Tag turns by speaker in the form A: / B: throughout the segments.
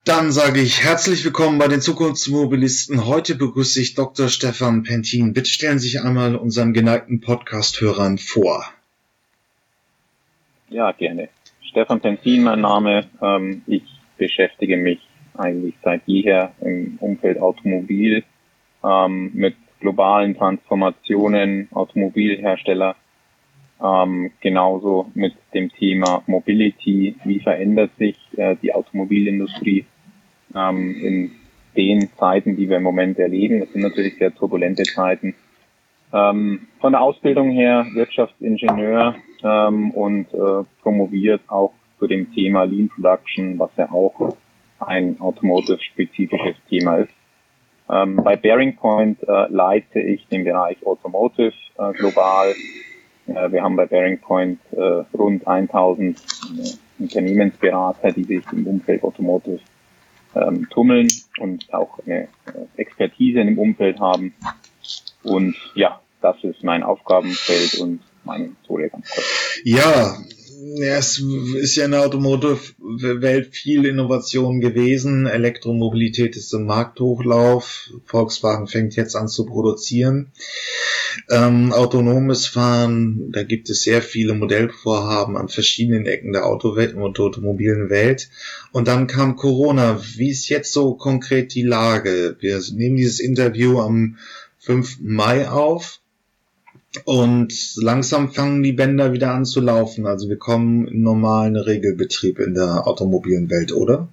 A: Dann sage ich herzlich willkommen bei den Zukunftsmobilisten. Heute begrüße ich Dr. Stefan Pentin. Bitte stellen Sie sich einmal unseren geneigten Podcast-Hörern vor.
B: Ja, gerne. Stefan Pentin, mein Name. Ich beschäftige mich eigentlich seit jeher im Umfeld Automobil mit globalen Transformationen, Automobilhersteller, genauso mit dem Thema Mobility. Wie verändert sich die Automobilindustrie in den Zeiten, die wir im Moment erleben? Das sind natürlich sehr turbulente Zeiten. Von der Ausbildung her Wirtschaftsingenieur und promoviert auch zu dem Thema Lean Production, was ja auch ein automotive-spezifisches Thema ist. Bei Bearing Point leite ich den Bereich Automotive global. Wir haben bei Bearing Point rund 1000 Unternehmensberater, die sich im Umfeld Automotive tummeln und auch eine Expertise in dem Umfeld haben. Und ja, das ist mein Aufgabenfeld und meine Historie ganz kurz.
A: Ja, es ist ja in der Automotive-Welt viel Innovation gewesen. Elektromobilität ist im Markthochlauf. Volkswagen fängt jetzt an zu produzieren. Autonomes Fahren, da gibt es sehr viele Modellvorhaben an verschiedenen Ecken der Autowelt und automobilen Welt. Und dann kam Corona. Wie ist jetzt so konkret die Lage? Wir nehmen dieses Interview am 5. Mai auf. Und langsam fangen die Bänder wieder an zu laufen. Also wir kommen in normalen Regelbetrieb in der automobilen Welt, oder?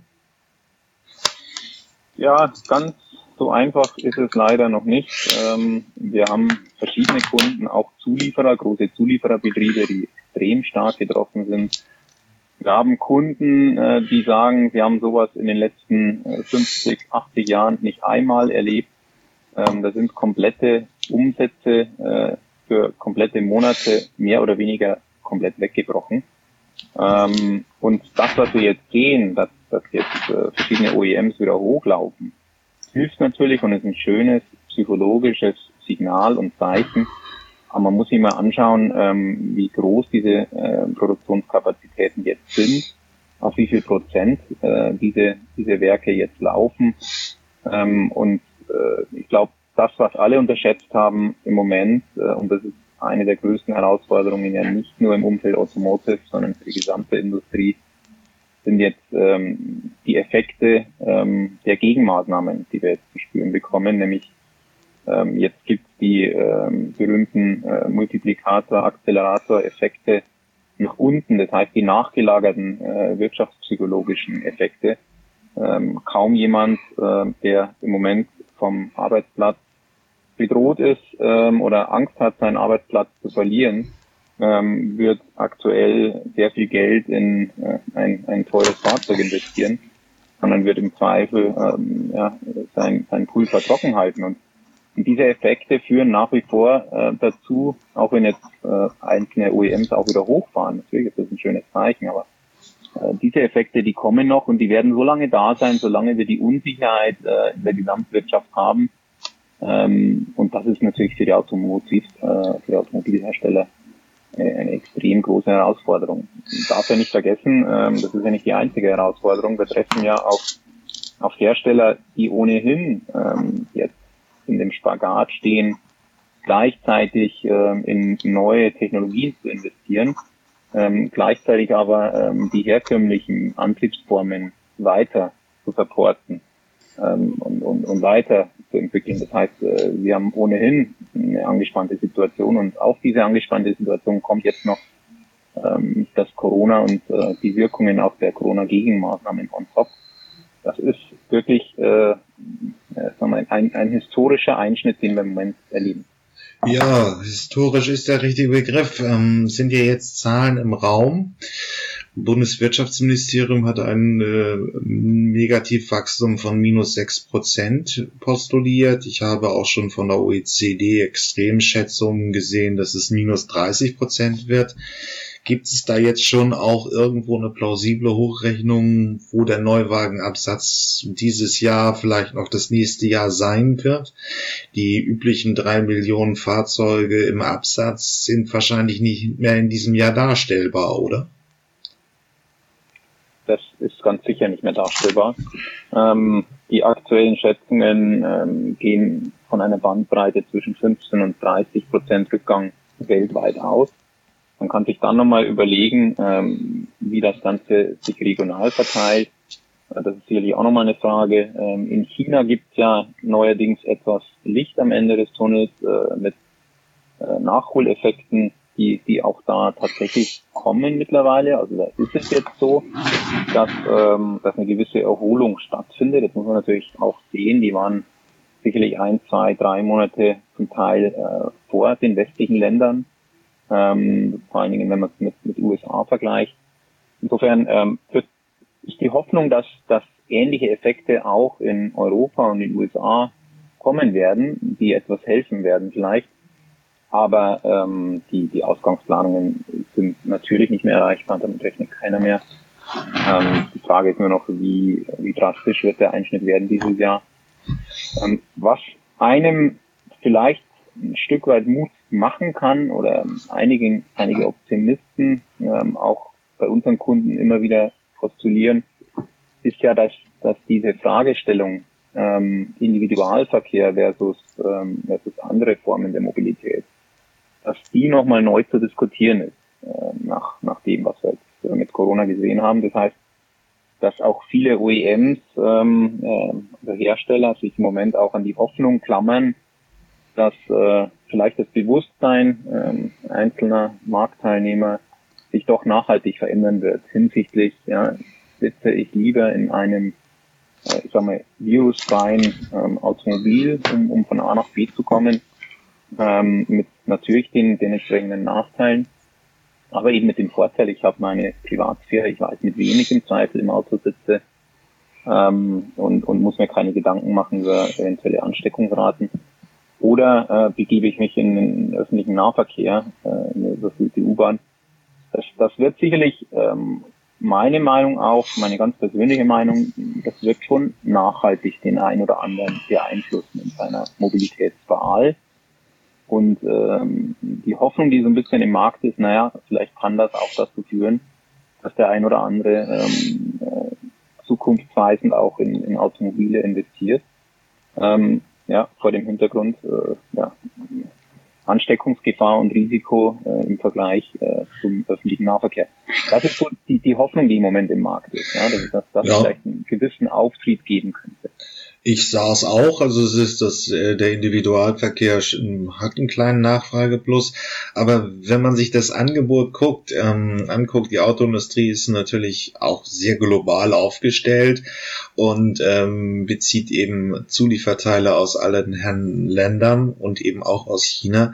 B: Ja, ganz so einfach ist es leider noch nicht. Wir haben verschiedene Kunden, auch Zulieferer, große Zuliefererbetriebe, die extrem stark getroffen sind. Wir haben Kunden, die sagen, sie haben sowas in den letzten 50, 80 Jahren nicht einmal erlebt. Da sind komplette Umsätze für komplette Monate mehr oder weniger komplett weggebrochen. Und das, was wir jetzt sehen, dass jetzt verschiedene OEMs wieder hochlaufen, hilft natürlich und ist ein schönes psychologisches Signal und Zeichen. Aber man muss sich mal anschauen, wie groß diese Produktionskapazitäten jetzt sind, auf wie viel Prozent diese Werke jetzt laufen. Und ich glaube, das, was alle unterschätzt haben im Moment, und das ist eine der größten Herausforderungen ja nicht nur im Umfeld Automotive, sondern für die gesamte Industrie, sind jetzt die Effekte der Gegenmaßnahmen, die wir jetzt zu spüren bekommen, nämlich jetzt gibt es die berühmten Multiplikator-, Accelerator-Effekte nach unten, das heißt die nachgelagerten wirtschaftspsychologischen Effekte. Kaum jemand, der im Moment vom Arbeitsplatz bedroht ist oder Angst hat, seinen Arbeitsplatz zu verlieren, wird aktuell sehr viel Geld in ein teures Fahrzeug investieren, sondern wird im Zweifel sein Pulver trocken halten. Und diese Effekte führen nach wie vor dazu, auch wenn jetzt einzelne OEMs auch wieder hochfahren, natürlich ist das ein schönes Zeichen, aber diese Effekte, die kommen noch und die werden so lange da sein, solange wir die Unsicherheit in der Gesamtwirtschaft haben. Und das ist natürlich für die Automobilhersteller eine extrem große Herausforderung. Man darf ja nicht vergessen, das ist ja nicht die einzige Herausforderung. Wir treffen ja auf Hersteller, die ohnehin jetzt in dem Spagat stehen, gleichzeitig in neue Technologien zu investieren, gleichzeitig aber die herkömmlichen Antriebsformen weiter zu supporten und weiter zu entwickeln. Das heißt, wir haben ohnehin eine angespannte Situation und auf diese angespannte Situation kommt jetzt noch das Corona und die Wirkungen auch der Corona-Gegenmaßnahmen on top. Das ist wirklich ein historischer Einschnitt, den wir im Moment erleben.
A: Ja, historisch ist der richtige Begriff. Sind ja jetzt Zahlen im Raum. Bundeswirtschaftsministerium hat ein Negativwachstum von -6% postuliert. Ich habe auch schon von der OECD Extremschätzungen gesehen, dass es -30% wird. Gibt es da jetzt schon auch irgendwo eine plausible Hochrechnung, wo der Neuwagenabsatz dieses Jahr, vielleicht noch das nächste Jahr sein wird? Die üblichen 3 Millionen Fahrzeuge im Absatz sind wahrscheinlich nicht mehr in diesem Jahr darstellbar, oder?
B: das ist ganz sicher nicht mehr darstellbar. Die aktuellen Schätzungen gehen von einer Bandbreite zwischen 15 und 30% Rückgang weltweit aus. Man kann sich dann nochmal überlegen, wie das Ganze sich regional verteilt. Das ist sicherlich auch nochmal eine Frage. In China gibt es ja neuerdings etwas Licht am Ende des Tunnels mit Nachholeffekten, die auch da tatsächlich kommen mittlerweile. Also da ist es jetzt so, dass eine gewisse Erholung stattfindet. Das muss man natürlich auch sehen. Die waren sicherlich 1, 2, 3 Monate zum Teil vor den westlichen Ländern. Vor allen Dingen, wenn man es mit USA vergleicht. Insofern ist die Hoffnung, dass ähnliche Effekte auch in Europa und in den USA kommen werden, die etwas helfen werden vielleicht. Aber die Ausgangsplanungen sind natürlich nicht mehr erreichbar, damit rechnet keiner mehr. Die Frage ist nur noch, wie drastisch wird der Einschnitt werden dieses Jahr. Was einem vielleicht ein Stück weit Mut machen kann oder einige Optimisten auch bei unseren Kunden immer wieder postulieren, ist ja, dass diese Fragestellung Individualverkehr versus andere Formen der Mobilität, dass die nochmal neu zu diskutieren ist, nach dem, was wir jetzt mit Corona gesehen haben. Das heißt, dass auch viele OEMs, oder Hersteller sich im Moment auch an die Hoffnung klammern, dass vielleicht das Bewusstsein einzelner Marktteilnehmer sich doch nachhaltig verändern wird hinsichtlich, sitze ich lieber in einem, virusfreien Automobil, um von A nach B zu kommen, mit natürlich den entsprechenden Nachteilen, aber eben mit dem Vorteil, ich habe meine Privatsphäre, ich weiß, mit wem ich im Zweifel im Auto sitze, und muss mir keine Gedanken machen über eventuelle Ansteckungsraten. Oder begebe ich mich in den öffentlichen Nahverkehr, in eine überfüllte U-Bahn. Das wird sicherlich, meine Meinung auch, meine ganz persönliche Meinung, das wird schon nachhaltig den einen oder anderen beeinflussen in seiner Mobilitätswahl. Und die Hoffnung, die so ein bisschen im Markt ist, vielleicht kann das auch dazu führen, dass der ein oder andere zukunftsweisend auch in Automobile investiert. Vor dem Hintergrund Ansteckungsgefahr und Risiko im Vergleich zum öffentlichen Nahverkehr. Das ist so die Hoffnung, die im Moment im Markt ist, dass das vielleicht einen gewissen Auftrieb geben könnte.
A: Ich sah es auch, also es ist der Individualverkehr hat einen kleinen Nachfrageplus, aber wenn man sich das Angebot anguckt, die Autoindustrie ist natürlich auch sehr global aufgestellt und bezieht eben Zulieferteile aus allen Herren Ländern und eben auch aus China.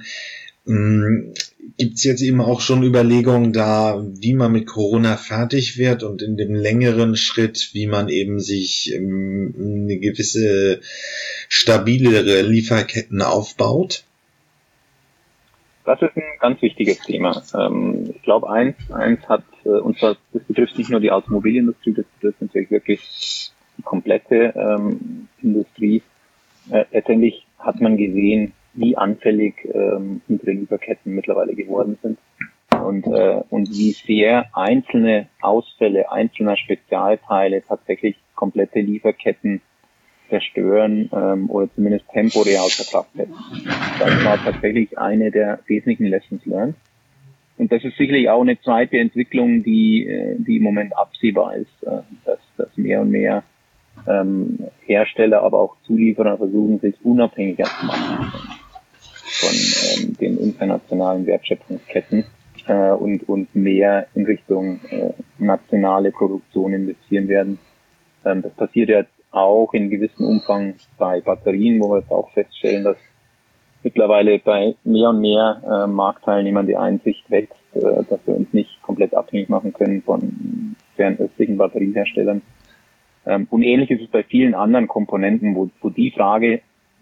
A: Gibt es jetzt eben auch schon Überlegungen da, wie man mit Corona fertig wird und in dem längeren Schritt, wie man eben sich eine gewisse stabilere Lieferketten aufbaut?
B: Das ist ein ganz wichtiges Thema. Ich glaube, eins hat, und zwar, das betrifft nicht nur die Automobilindustrie, das betrifft natürlich wirklich die komplette Industrie. Letztendlich hat man gesehen, wie anfällig unsere Lieferketten mittlerweile geworden sind und wie sehr einzelne Ausfälle einzelner Spezialteile tatsächlich komplette Lieferketten zerstören oder zumindest temporär außer Kraft setzen. Das war tatsächlich eine der wesentlichen Lessons learned. Und das ist sicherlich auch eine zweite Entwicklung, die im Moment absehbar ist, dass mehr und mehr Hersteller, aber auch Zulieferer versuchen, sich unabhängiger zu machen von den internationalen Wertschöpfungsketten und mehr in Richtung nationale Produktion investieren werden. Das passiert jetzt auch in gewissem Umfang bei Batterien, wo wir jetzt auch feststellen, dass mittlerweile bei mehr und mehr Marktteilnehmern die Einsicht wächst, dass wir uns nicht komplett abhängig machen können von fernöstlichen Batterieherstellern. Und ähnlich ist es bei vielen anderen Komponenten, wo die Frage,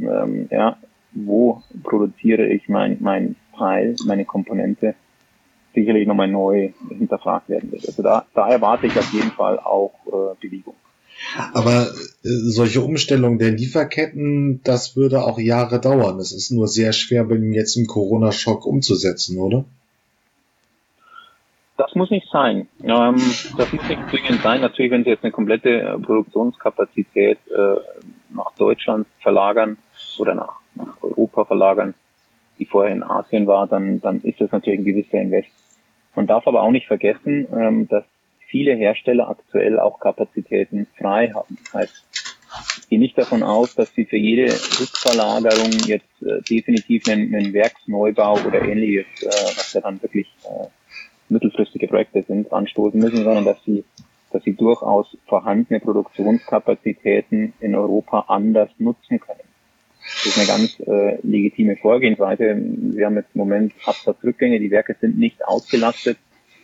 B: wo produziere ich mein Teil, meine Komponente, sicherlich nochmal neu hinterfragt werden wird. Also da erwarte ich auf jeden Fall auch Bewegung.
A: Aber solche Umstellung der Lieferketten, das würde auch Jahre dauern. Es ist nur sehr schwer, jetzt im Corona-Schock umzusetzen, oder?
B: Das muss nicht sein. Das muss nicht zwingend sein. Natürlich, wenn Sie jetzt eine komplette Produktionskapazität nach Deutschland verlagern oder nach Europa verlagern, die vorher in Asien war, dann ist das natürlich ein gewisser Invest. Man darf aber auch nicht vergessen, dass viele Hersteller aktuell auch Kapazitäten frei haben. Das heißt, ich gehe nicht davon aus, dass sie für jede Rückverlagerung jetzt definitiv einen Werksneubau oder ähnliches, was ja dann wirklich mittelfristige Projekte sind, anstoßen müssen, sondern dass sie durchaus vorhandene Produktionskapazitäten in Europa anders nutzen können. Das ist eine ganz legitime Vorgehensweise. Wir haben jetzt im Moment Absatzrückgänge, die Werke sind nicht ausgelastet.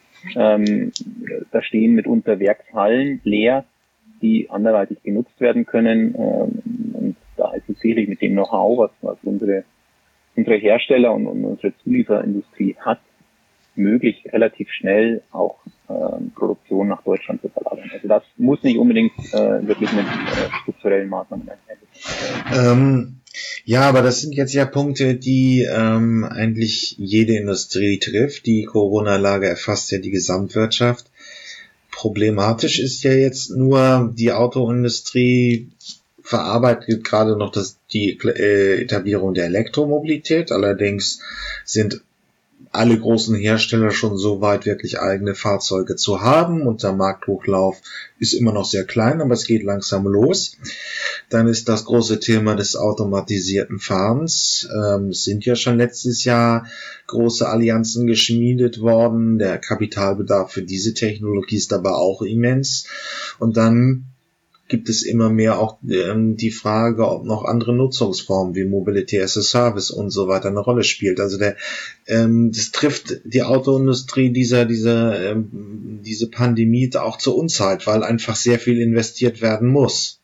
B: Da stehen mitunter Werkshallen leer, die anderweitig genutzt werden können. Und da ist es sicherlich mit dem Know-how, was unsere Hersteller und unsere Zulieferindustrie hat, möglich, relativ schnell auch Produktion nach Deutschland zu verlagern. Also das muss nicht unbedingt wirklich mit strukturellen Maßnahmen einhergehen.
A: Ja, aber das sind jetzt ja Punkte, die eigentlich jede Industrie trifft. Die Corona-Lage erfasst ja die Gesamtwirtschaft. Problematisch ist ja jetzt nur, die Autoindustrie verarbeitet gerade noch die Etablierung der Elektromobilität. Allerdings sind alle großen Hersteller schon so weit, wirklich eigene Fahrzeuge zu haben, und der Markthochlauf ist immer noch sehr klein, aber es geht langsam los. Dann ist das große Thema des automatisierten Fahrens. Es sind ja schon letztes Jahr große Allianzen geschmiedet worden. Der Kapitalbedarf für diese Technologie ist aber auch immens. Und dann gibt es immer mehr auch die Frage, ob noch andere Nutzungsformen wie Mobility as a Service und so weiter eine Rolle spielt. Also das trifft die Autoindustrie diese Pandemie auch zur Unzeit, weil einfach sehr viel investiert werden muss.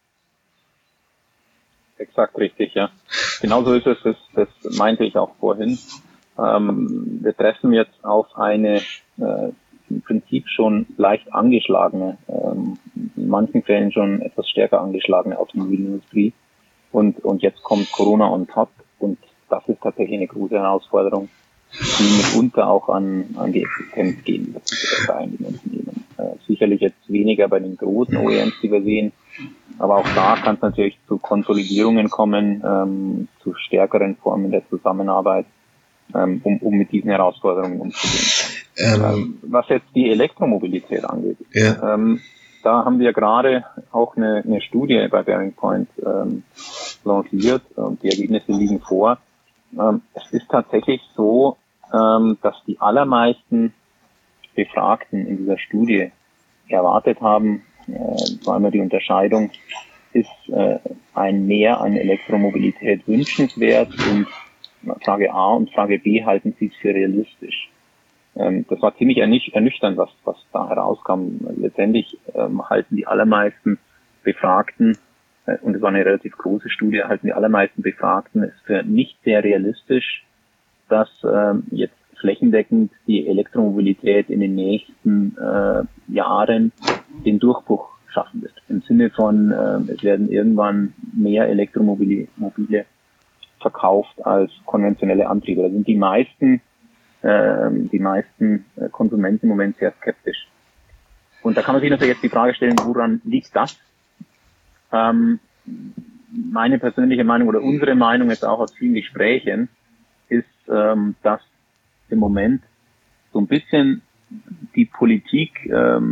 B: Exakt richtig, ja. Genauso ist es, das meinte ich auch vorhin. Wir treffen jetzt auf eine im Prinzip schon leicht angeschlagene, in manchen Fällen schon etwas stärker angeschlagene Automobilindustrie. Und jetzt kommt Corona on top, und das ist tatsächlich eine große Herausforderung, die mitunter auch an die Existenz gehen wird bei einigen Unternehmen. Sicherlich jetzt weniger bei den großen OEMs, die wir sehen, aber auch da kann es natürlich zu Konsolidierungen kommen, zu stärkeren Formen der Zusammenarbeit, um mit diesen Herausforderungen umzugehen. Was jetzt die Elektromobilität angeht,
A: ja.
B: Da haben wir gerade auch eine Studie bei Bearing Point lanciert, und die Ergebnisse liegen vor. Es ist tatsächlich so, dass die allermeisten Befragten in dieser Studie erwartet haben, vor allem die Unterscheidung, ist ein Mehr an Elektromobilität wünschenswert, und Frage A und Frage B halten Sie es für realistisch. Das war ziemlich ernüchternd, was da herauskam. Letztendlich halten die allermeisten Befragten, und es war eine relativ große Studie, halten die allermeisten Befragten es für nicht sehr realistisch, dass jetzt flächendeckend die Elektromobilität in den nächsten Jahren den Durchbruch schaffen wird. Im Sinne von, es werden irgendwann mehr Elektromobile verkauft als konventionelle Antriebe. Da sind die meisten Konsumenten im Moment sehr skeptisch. Und da kann man sich natürlich jetzt die Frage stellen, woran liegt das? Meine persönliche Meinung oder unsere Meinung jetzt auch aus vielen Gesprächen ist, dass im Moment so ein bisschen die Politik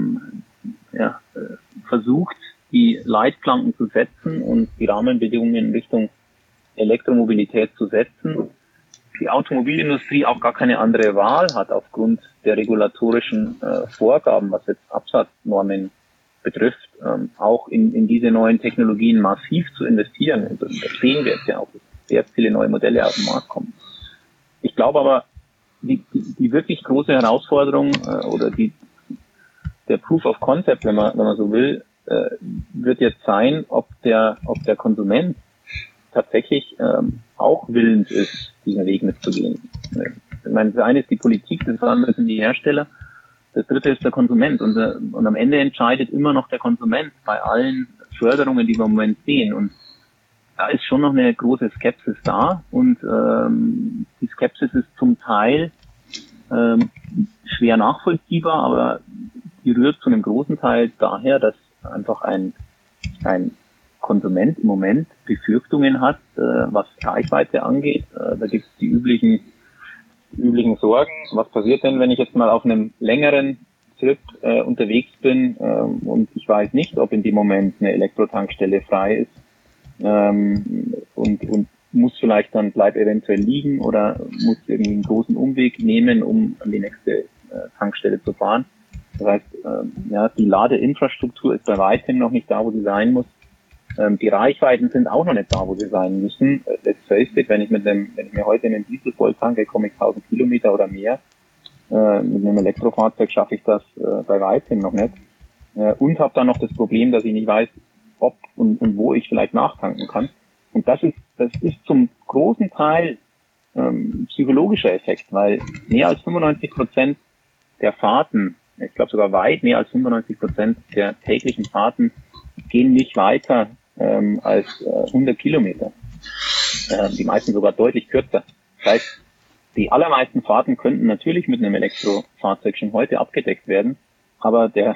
B: versucht, die Leitplanken zu setzen und die Rahmenbedingungen in Richtung Elektromobilität zu setzen. Die Automobilindustrie auch gar keine andere Wahl hat aufgrund der regulatorischen Vorgaben, was jetzt Absatznormen betrifft, auch in diese neuen Technologien massiv zu investieren. Und das sehen wir jetzt ja auch, dass sehr viele neue Modelle auf den Markt kommen. Ich glaube aber, die wirklich große Herausforderung oder der Proof of Concept, wenn man so will, wird jetzt sein, ob der Konsument tatsächlich auch willens ist, diesen Weg mitzugehen. Ich meine, das eine ist die Politik, das andere sind die Hersteller, das dritte ist der Konsument, und am Ende entscheidet immer noch der Konsument bei allen Förderungen, die wir im Moment sehen, und da ist schon noch eine große Skepsis da, und die Skepsis ist zum Teil schwer nachvollziehbar, aber die rührt zu einem großen Teil daher, dass einfach ein Konsument im Moment Befürchtungen hat, was Reichweite angeht. Da gibt es die üblichen Sorgen. Was passiert denn, wenn ich jetzt mal auf einem längeren Trip unterwegs bin und ich weiß nicht, ob in dem Moment eine Elektrotankstelle frei ist und muss vielleicht dann, bleib eventuell liegen oder muss irgendwie einen großen Umweg nehmen, um an die nächste Tankstelle zu fahren. Das heißt, die Ladeinfrastruktur ist bei weitem noch nicht da, wo sie sein muss. Die Reichweiten sind auch noch nicht da, wo sie sein müssen. Let's face it, wenn ich mir heute einen Diesel voll tanke, komme ich 1000 Kilometer oder mehr. Mit einem Elektrofahrzeug schaffe ich das bei weitem noch nicht. Und habe dann noch das Problem, dass ich nicht weiß, ob und wo ich vielleicht nachtanken kann. Und das ist zum großen Teil psychologischer Effekt, weil mehr als 95% der Fahrten, ich glaube sogar weit mehr als 95% der täglichen Fahrten gehen nicht weiter als 100 Kilometer. Die meisten sogar deutlich kürzer. Das heißt, die allermeisten Fahrten könnten natürlich mit einem Elektrofahrzeug schon heute abgedeckt werden, aber der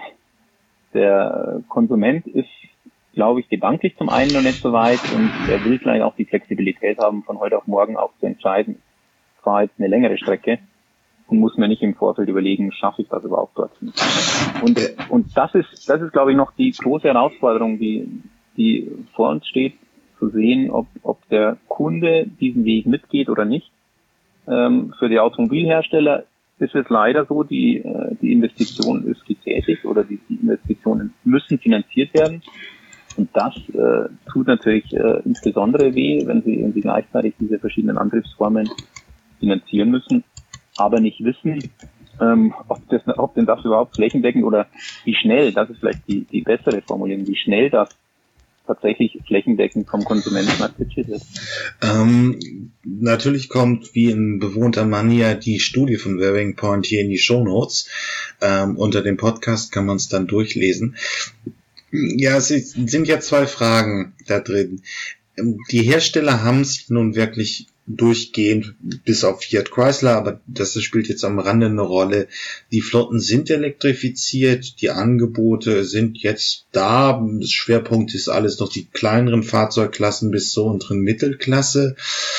B: Konsument ist, glaube ich, gedanklich zum einen noch nicht so weit und er will vielleicht auch die Flexibilität haben, von heute auf morgen auch zu entscheiden, ich fahre jetzt eine längere Strecke und muss mir nicht im Vorfeld überlegen, schaffe ich das überhaupt dorthin. Und das ist, glaube ich, noch die große Herausforderung, die vor uns steht, zu sehen, ob der Kunde diesen Weg mitgeht oder nicht. Für die Automobilhersteller ist es leider so, die Investition ist getätigt oder die Investitionen müssen finanziert werden. Und das tut natürlich insbesondere weh, wenn sie gleichzeitig diese verschiedenen Antriebsformen finanzieren müssen, aber nicht wissen, ob denn das überhaupt flächendeckend oder wie schnell, das ist vielleicht die bessere Formulierung, wie schnell das tatsächlich flächendeckend vom Konsumenten akzeptiert wird.
A: Natürlich kommt wie ein bewohnter Mann ja die Studie von Varying Point hier in die Shownotes. Unter dem Podcast kann man es dann durchlesen. Ja, es sind ja zwei Fragen da drin. Die Hersteller haben es nun wirklich durchgehend, bis auf Fiat Chrysler, aber das spielt jetzt am Rande eine Rolle. Die Flotten sind elektrifiziert, die Angebote sind jetzt da. Schwerpunkt ist alles noch die kleineren Fahrzeugklassen bis zur unteren Mittelklasse.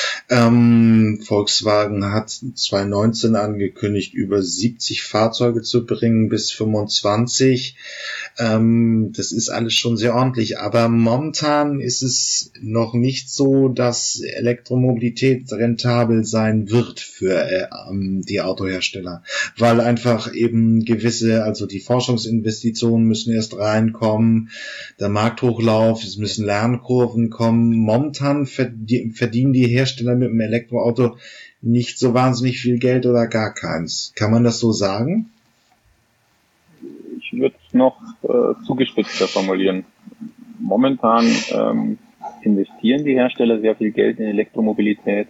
A: Volkswagen hat 2019 angekündigt, über 70 Fahrzeuge zu bringen bis 25. Das ist alles schon sehr ordentlich, aber momentan ist es noch nicht so, dass Elektromobilität rentabel sein wird für die Autohersteller, weil einfach eben also die Forschungsinvestitionen müssen erst reinkommen, der Markthochlauf, es müssen Lernkurven kommen. Momentan verdienen die Hersteller mit dem Elektroauto nicht so wahnsinnig viel Geld oder gar keins. Kann man das so sagen?
B: Ich würde es noch zugespitzter formulieren. Momentan investieren die Hersteller sehr viel Geld in Elektromobilität,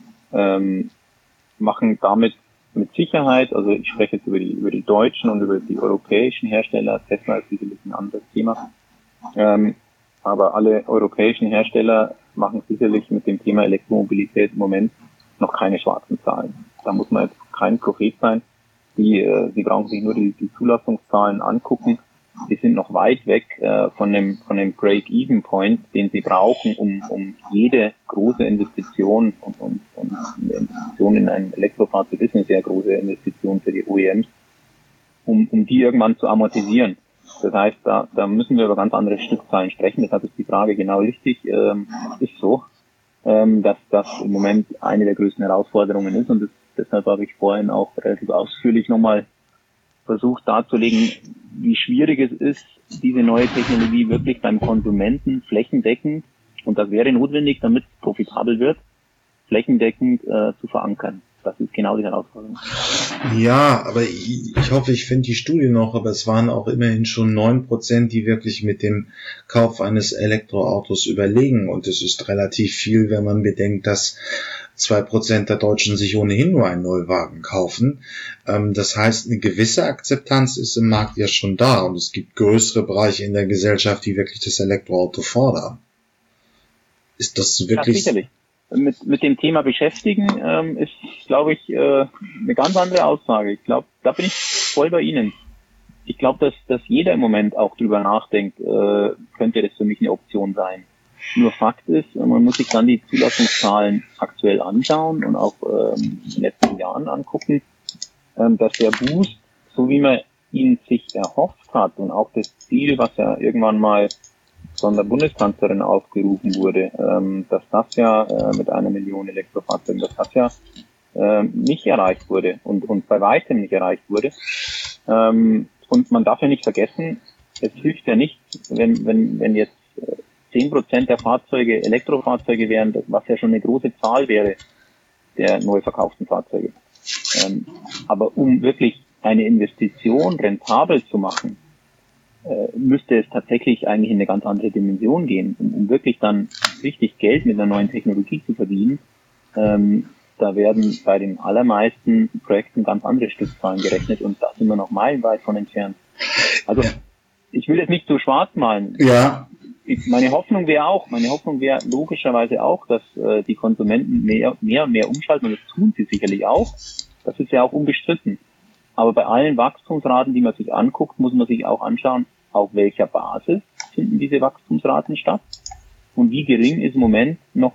B: machen damit mit Sicherheit, also ich spreche jetzt über die deutschen und über die europäischen Hersteller, Tesla ist sicherlich ein anderes Thema, aber alle europäischen Hersteller machen sicherlich mit dem Thema Elektromobilität im Moment noch keine schwarzen Zahlen. Da muss man jetzt kein Prophet sein. Sie brauchen sich nur die Zulassungszahlen angucken. Die sind noch weit weg von dem Break-Even-Point, den sie brauchen, um jede große Investition und eine Investition in ein Elektrofahrzeug ist eine sehr große Investition für die OEMs, um die irgendwann zu amortisieren. Das heißt, da müssen wir über ganz andere Stückzahlen sprechen. Deshalb ist die Frage genau richtig. Ist so, dass das im Moment eine der größten Herausforderungen ist und deshalb habe ich vorhin auch relativ ausführlich nochmal versucht darzulegen, wie schwierig es ist, diese neue Technologie wirklich beim Konsumenten flächendeckend, und das wäre notwendig, damit es profitabel wird, flächendeckend zu verankern. Das ist genau die Herausforderung.
A: Ja, aber ich hoffe, ich finde die Studie noch, aber es waren auch immerhin schon 9%, die wirklich mit dem Kauf eines Elektroautos überlegen, und es ist relativ viel, wenn man bedenkt, dass 2% der Deutschen sich ohnehin nur einen Neuwagen kaufen. Das heißt, eine gewisse Akzeptanz ist im Markt ja schon da, und es gibt größere Bereiche in der Gesellschaft, die wirklich das Elektroauto fordern. Ist das wirklich?
B: Ja, sicherlich. mit dem Thema beschäftigen, ist, glaube ich, eine ganz andere Aussage. Ich glaube, da bin ich voll bei Ihnen. Ich glaube, dass jeder im Moment auch drüber nachdenkt, könnte das für mich eine Option sein. Nur Fakt ist, man muss sich dann die Zulassungszahlen aktuell anschauen und auch in den letzten Jahren angucken, dass der Boost, so wie man ihn sich erhofft hat und auch das Ziel, was ja irgendwann mal von der Bundeskanzlerin aufgerufen wurde, dass das ja mit 1 Million Elektrofahrzeugen, dass das ja nicht erreicht wurde und bei weitem nicht erreicht wurde. Und man darf ja nicht vergessen, es hilft ja nicht, wenn jetzt 10% der Fahrzeuge Elektrofahrzeuge wären, was ja schon eine große Zahl wäre, der neu verkauften Fahrzeuge. Aber um wirklich eine Investition rentabel zu machen, müsste es tatsächlich eigentlich in eine ganz andere Dimension gehen, um wirklich dann richtig Geld mit einer neuen Technologie zu verdienen. Da werden bei den allermeisten Projekten ganz andere Stückzahlen gerechnet und da sind wir noch meilenweit von entfernt. Also ich will jetzt nicht so schwarz malen.
A: Ja.
B: Meine Hoffnung wäre logischerweise auch, dass die Konsumenten mehr und mehr umschalten und das tun sie sicherlich auch. Das ist ja auch unbestritten. Aber bei allen Wachstumsraten, die man sich anguckt, muss man sich auch anschauen, auf welcher Basis finden diese Wachstumsraten statt und wie gering ist im Moment noch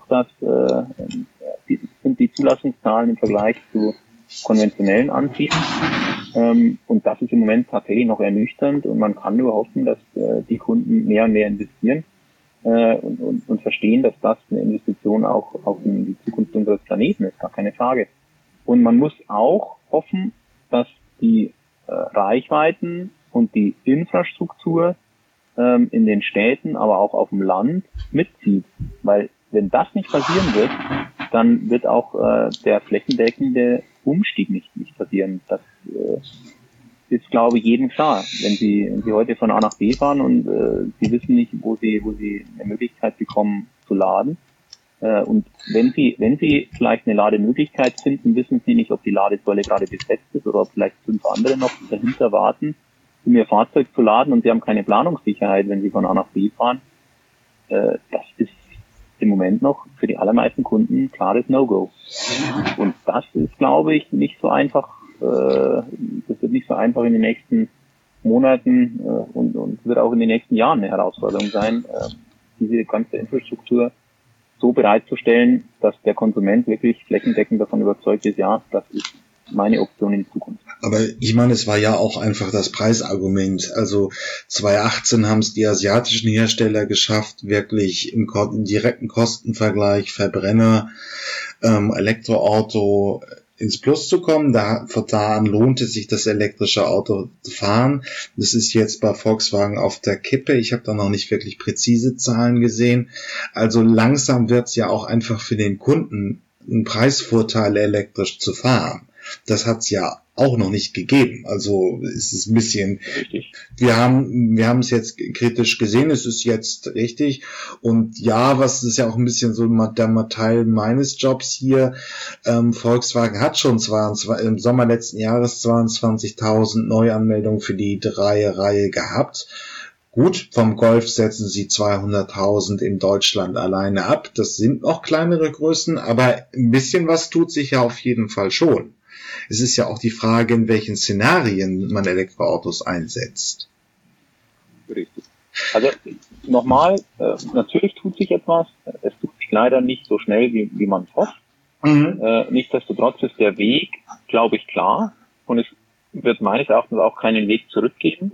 B: sind die Zulassungszahlen im Vergleich zu konventionellen Antrieben. Und das ist im Moment tatsächlich noch ernüchternd und man kann nur hoffen, dass die Kunden mehr und mehr investieren und verstehen, dass das eine Investition auch in die Zukunft unseres Planeten ist, gar keine Frage. Und man muss auch hoffen, dass die Reichweiten und die Infrastruktur in den Städten, aber auch auf dem Land mitzieht. Weil wenn das nicht passieren wird, dann wird auch der flächendeckende Umstieg nicht passieren. Das ist, glaube ich, jedem klar. Wenn Sie heute von A nach B fahren und Sie wissen nicht, wo Sie eine Möglichkeit bekommen zu laden, und wenn Sie vielleicht eine Lademöglichkeit finden, wissen Sie nicht, ob die Ladesäule gerade besetzt ist oder ob vielleicht 5 andere noch dahinter warten, um Ihr Fahrzeug zu laden und Sie haben keine Planungssicherheit, wenn Sie von A nach B fahren. Das ist im Moment noch für die allermeisten Kunden ein klares No-Go. Und das ist, glaube ich, nicht so einfach. Das wird nicht so einfach in den nächsten Monaten und wird auch in den nächsten Jahren eine Herausforderung sein, diese ganze Infrastruktur so bereitzustellen, dass der Konsument wirklich flächendeckend davon überzeugt ist, ja, das ist meine Option in die Zukunft.
A: Aber ich meine, es war ja auch einfach das Preisargument. Also 2018 haben es die asiatischen Hersteller geschafft, wirklich im direkten Kostenvergleich Verbrenner, Elektroauto ins Plus zu kommen. Von da an lohnte sich das elektrische Auto zu fahren. Das ist jetzt bei Volkswagen auf der Kippe. Ich habe da noch nicht wirklich präzise Zahlen gesehen. Also langsam wird es ja auch einfach für den Kunden ein Preisvorteil, elektrisch zu fahren. Das hat es ja auch noch nicht gegeben. Also es ist ein bisschen, wir haben es jetzt kritisch gesehen, es ist jetzt richtig. Und ja, was ist ja auch ein bisschen so der Teil meines Jobs hier, Volkswagen hat schon im Sommer letzten Jahres 22.000 Neuanmeldungen für die Reihe gehabt. Gut, vom Golf setzen sie 200.000 in Deutschland alleine ab. Das sind noch kleinere Größen, aber ein bisschen was tut sich ja auf jeden Fall schon. Es ist ja auch die Frage, in welchen Szenarien man Elektroautos einsetzt.
B: Richtig. Also nochmal, natürlich tut sich etwas. Es tut sich leider nicht so schnell, wie man es hofft. Nichtsdestotrotz ist der Weg, glaube ich, klar. Und es wird meines Erachtens auch keinen Weg zurückgeben.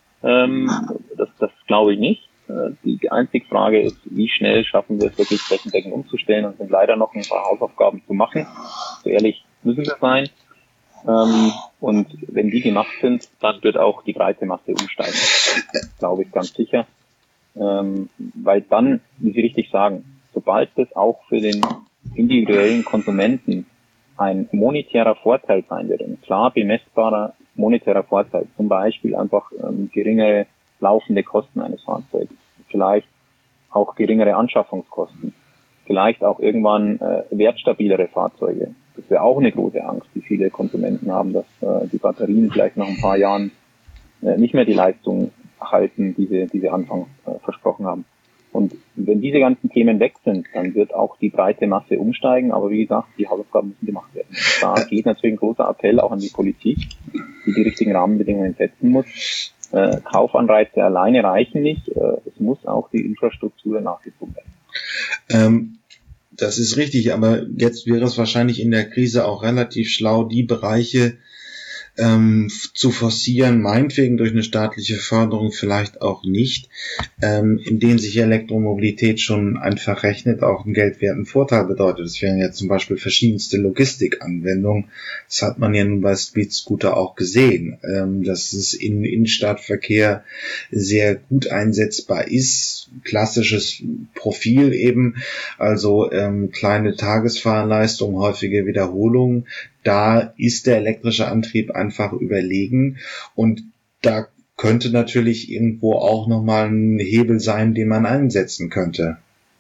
B: Das glaube ich nicht. Die einzige Frage ist, wie schnell schaffen wir es wirklich flächendeckend umzustellen und sind leider noch ein paar Hausaufgaben zu machen. So ehrlich müssen wir sein. Und wenn die gemacht sind, dann wird auch die breite Masse umsteigen. Glaube ich ganz sicher. Weil dann, wie Sie richtig sagen, sobald das auch für den individuellen Konsumenten ein monetärer Vorteil sein wird, ein klar bemessbarer monetärer Vorteil, zum Beispiel einfach geringere laufende Kosten eines Fahrzeugs, vielleicht auch geringere Anschaffungskosten, vielleicht auch irgendwann wertstabilere Fahrzeuge. Das wäre auch eine große Angst, die viele Konsumenten haben, dass die Batterien vielleicht nach ein paar Jahren nicht mehr die Leistung halten, die sie anfangs versprochen haben. Und wenn diese ganzen Themen weg sind, dann wird auch die breite Masse umsteigen. Aber wie gesagt, die Hausaufgaben müssen gemacht werden. Da geht natürlich ein großer Appell auch an die Politik, die richtigen Rahmenbedingungen setzen muss. Kaufanreize alleine reichen nicht. Es muss auch die Infrastruktur nachgezogen werden.
A: Das ist richtig, aber jetzt wäre es wahrscheinlich in der Krise auch relativ schlau, die Bereiche zu forcieren, meinetwegen durch eine staatliche Förderung, vielleicht auch nicht, in denen sich Elektromobilität schon einfach rechnet, auch einen geldwerten Vorteil bedeutet. Das wären ja zum Beispiel verschiedenste Logistikanwendungen. Das hat man ja nun bei Street Scooter auch gesehen, dass es im Innenstadtverkehr sehr gut einsetzbar ist. Klassisches Profil eben, also kleine Tagesfahrleistung, häufige Wiederholungen. Da ist der elektrische Antrieb einfach überlegen und da könnte natürlich irgendwo auch nochmal ein Hebel sein, den man einsetzen könnte.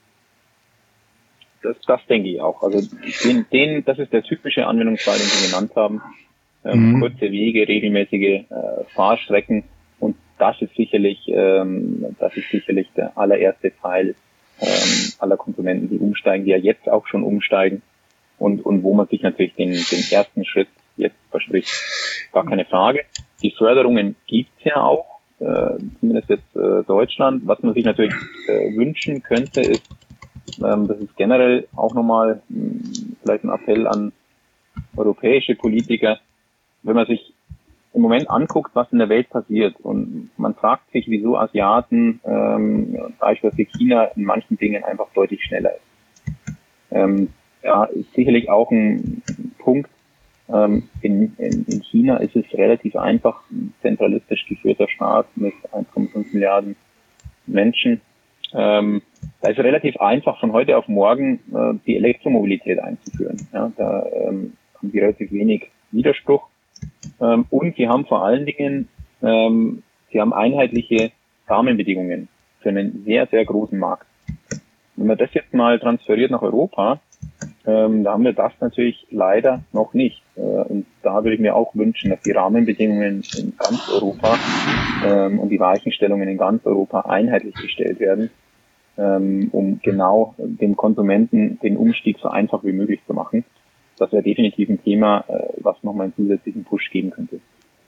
B: Das denke ich auch. Also das ist der typische Anwendungsfall, den Sie genannt haben. Kurze Wege, regelmäßige Fahrstrecken und das ist sicherlich der allererste Teil aller Konsumenten, die umsteigen, die ja jetzt auch schon umsteigen. Und wo man sich natürlich den ersten Schritt jetzt verspricht. Gar keine Frage. Die Förderungen gibt's ja auch, zumindest jetzt Deutschland. Was man sich natürlich wünschen könnte, ist, das ist generell auch nochmal vielleicht ein Appell an europäische Politiker, wenn man sich im Moment anguckt, was in der Welt passiert und man fragt sich, wieso Asiaten, beispielsweise China, in manchen Dingen einfach deutlich schneller ist. Ja, ist sicherlich auch ein Punkt. In China ist es relativ einfach, ein zentralistisch geführter Staat mit 1,5 Milliarden Menschen. Da ist es relativ einfach, von heute auf morgen die Elektromobilität einzuführen. Ja, da haben sie relativ wenig Widerspruch. Und sie haben vor allen Dingen, sie haben einheitliche Rahmenbedingungen für einen sehr, sehr großen Markt. Wenn man das jetzt mal transferiert nach Europa, da haben wir das natürlich leider noch nicht. Und da würde ich mir auch wünschen, dass die Rahmenbedingungen in ganz Europa und die Weichenstellungen in ganz Europa einheitlich gestellt werden, um genau dem Konsumenten den Umstieg so einfach wie möglich zu machen. Das wäre definitiv ein Thema, was nochmal einen zusätzlichen Push geben könnte.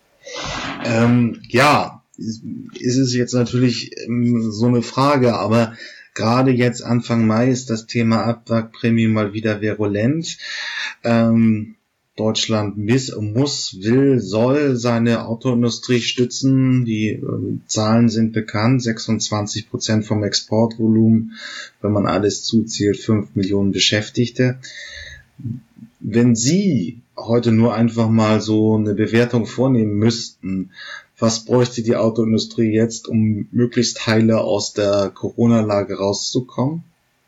A: Ja, ist es jetzt natürlich so eine Frage, aber gerade jetzt Anfang Mai ist das Thema Abwrackprämie mal wieder virulent. Deutschland soll seine Autoindustrie stützen. Die Zahlen sind bekannt. 26% vom Exportvolumen, wenn man alles zuzählt, 5 Millionen Beschäftigte. Wenn Sie heute nur einfach mal so eine Bewertung vornehmen müssten, was bräuchte die Autoindustrie jetzt, um möglichst heile aus der Corona-Lage rauszukommen?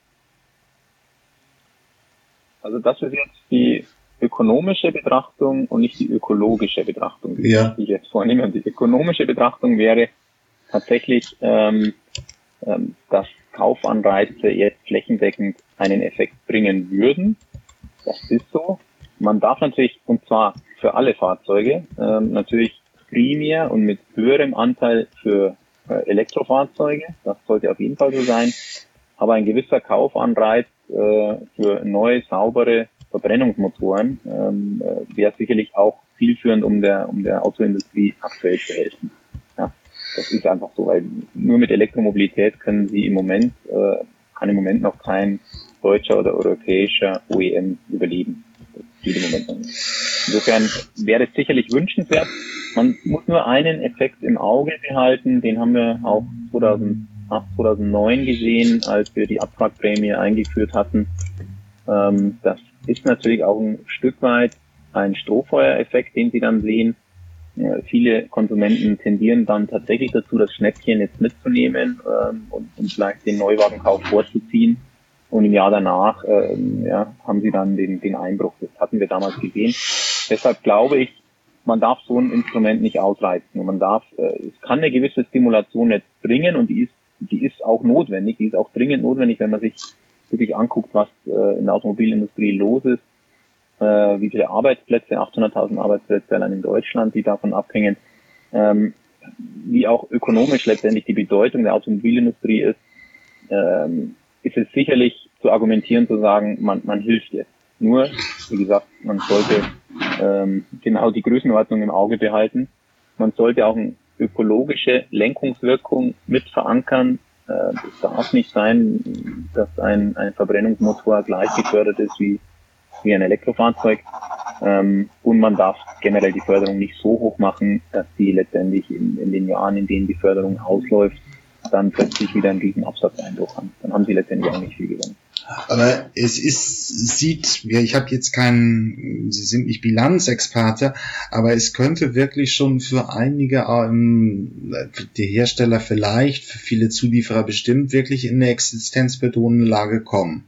B: Also das ist jetzt die ökonomische Betrachtung und nicht die ökologische Betrachtung, die ich jetzt vornehme. Und die ökonomische Betrachtung wäre tatsächlich, dass Kaufanreize jetzt flächendeckend einen Effekt bringen würden. Das ist so. Man darf natürlich, und zwar für alle Fahrzeuge, natürlich primär und mit höherem Anteil für Elektrofahrzeuge. Das sollte auf jeden Fall so sein. Aber ein gewisser Kaufanreiz für neue, saubere Verbrennungsmotoren wäre sicherlich auch zielführend, um der Autoindustrie aktuell zu helfen. Ja, das ist einfach so, weil nur mit Elektromobilität kann im Moment noch kein deutscher oder europäischer OEM überleben. Das geht im Moment noch nicht. Insofern wäre es sicherlich wünschenswert. Man muss nur einen Effekt im Auge behalten, den haben wir auch 2009 gesehen, als wir die Abwrackprämie eingeführt hatten. Das ist natürlich auch ein Stück weit ein Strohfeuereffekt, den Sie dann sehen. Viele Konsumenten tendieren dann tatsächlich dazu, das Schnäppchen jetzt mitzunehmen und vielleicht den Neuwagenkauf vorzuziehen. Und im Jahr danach haben sie dann den Einbruch. Das hatten wir damals gesehen. Deshalb glaube ich, man darf so ein Instrument nicht ausreizen. Und es kann eine gewisse Stimulation jetzt bringen und die ist auch notwendig. Die ist auch dringend notwendig, wenn man sich wirklich anguckt, was in der Automobilindustrie los ist. Wie viele Arbeitsplätze, 800.000 Arbeitsplätze allein in Deutschland, die davon abhängen. Wie auch ökonomisch letztendlich die Bedeutung der Automobilindustrie ist. ist es sicherlich zu argumentieren, zu sagen, man hilft jetzt. Nur, wie gesagt, man sollte genau die Größenordnung im Auge behalten. Man sollte auch eine ökologische Lenkungswirkung mit verankern. Es darf nicht sein, dass ein Verbrennungsmotor gleich gefördert ist wie ein Elektrofahrzeug. Und man darf generell die Förderung nicht so hoch machen, dass die letztendlich in den Jahren, in denen die Förderung ausläuft, dann plötzlich wieder einen riesen Absatzeinbruch haben. Dann haben sie letztendlich auch nicht viel gewonnen.
A: Aber ich habe jetzt Sie sind nicht Bilanzexperte, aber es könnte wirklich schon für einige, die Hersteller vielleicht, für viele Zulieferer bestimmt, wirklich in eine existenzbedrohende Lage kommen.